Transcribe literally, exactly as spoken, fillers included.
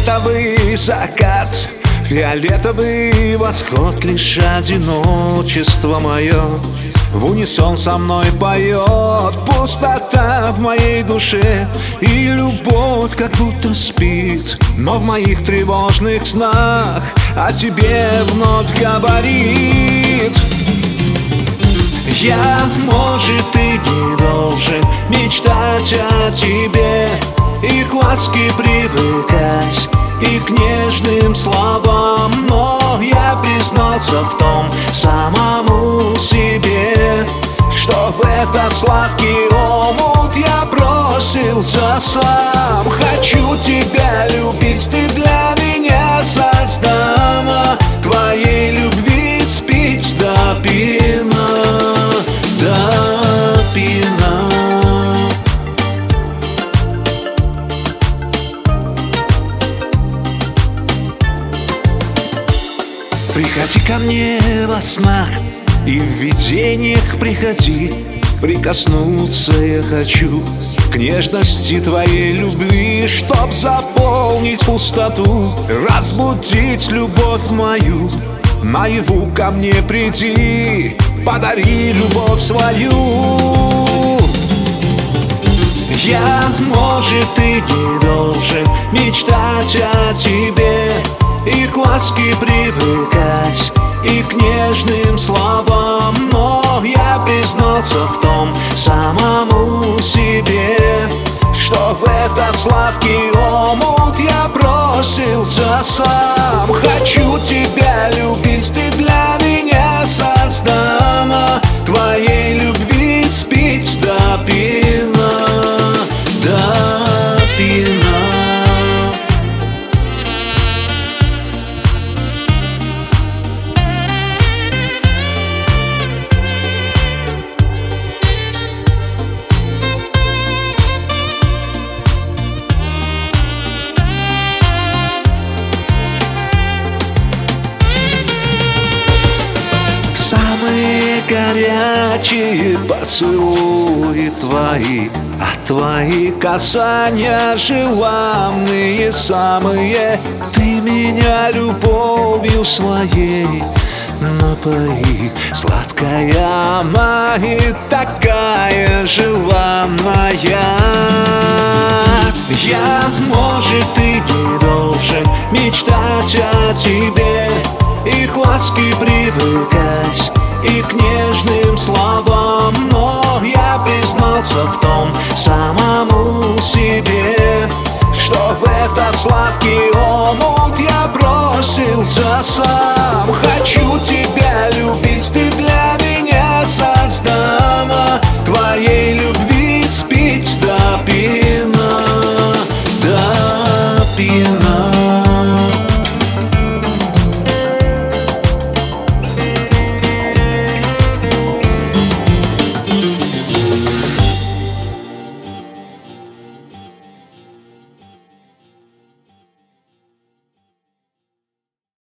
фиолетовый закат, фиолетовый восход, лишь одиночество мое в унисон со мной поет. Пустота в моей душе, и любовь как будто спит, но в моих тревожных снах о тебе вновь говорит. Я, может, и не должен мечтать о тебе, и к ласке привыкать, и к нежным словам, но я признался в том самому себе, что в этот сладкий омут я бросился сам. Хочу тебя любить, ты для меня создана, твоей любви спить до пьяна, до пьяна. Приходи ко мне во снах и в видениях приходи, прикоснуться я хочу к нежности твоей любви, чтоб заполнить пустоту, разбудить любовь мою. Наяву ко мне приди, подари любовь свою. Я, может, и не должен мечтать о тебе, и к ласке привыкать, и к нежным словам, но я признался в том самому себе, что в этот сладкий омут я бросился сам. Хочу тебя любить, ты для меня создана, твоей любви спить до пьяна, до пьяна. Самые горячие поцелуи твои, а твои касания желанные самые. Ты меня любовью своей напои, сладкая она и такая желанная. Я, может, и не должен мечтать о тебе, и к ласке привыкать, и к нежным словам, но я признался в том самому себе, что в этот сладкий омут я бросился сам. Хочу тебя любить, ты для меня создана, твоей любви спить до пьяна, до пьяна.